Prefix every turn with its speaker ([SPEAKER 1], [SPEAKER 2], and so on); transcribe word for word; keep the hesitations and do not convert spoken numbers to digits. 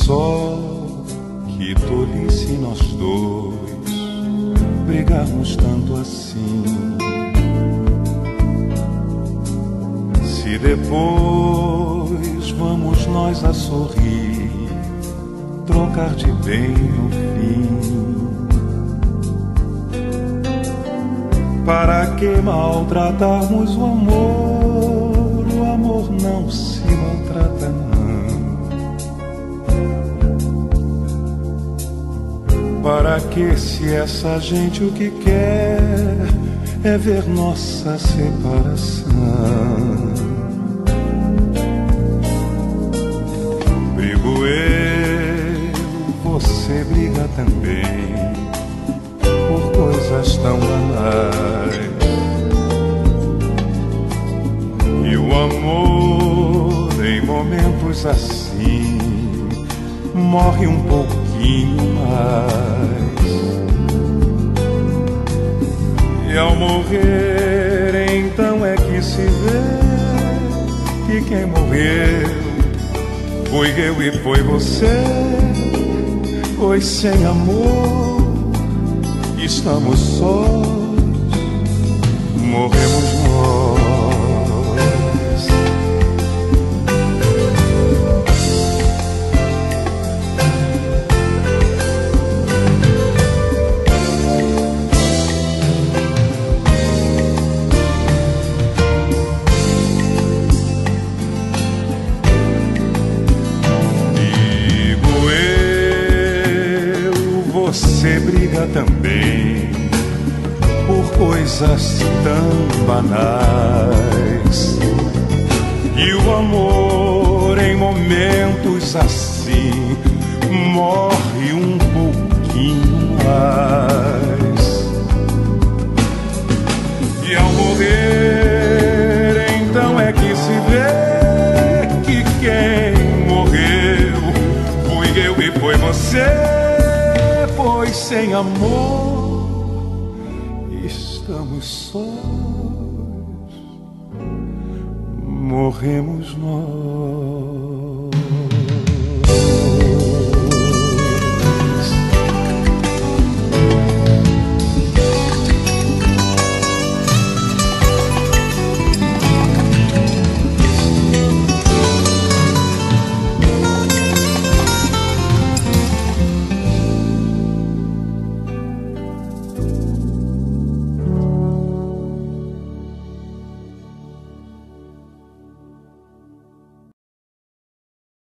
[SPEAKER 1] só, que tolice nós dois brigarmos tanto assim. Se depois vamos nós a sorrir, trocar de bem no fim, para que maltratarmos o amor? O amor não se maltrata, não. Para que, se essa gente o que quer é ver nossa separação? Brigo eu, você briga também, por coisas tão banais. E o amor, em momentos assim, morre um pouquinho mais. E ao morrer, então é que se vê que quem morreu fui eu e foi você. Pois sem amor estamos sós, morremos nós. Você briga também por coisas tão banais. E o amor, em momentos assim, morre um pouquinho mais. E ao morrer, então é que se vê que quem morreu fui eu e foi você. Pois sem amor estamos sós, morremos nós.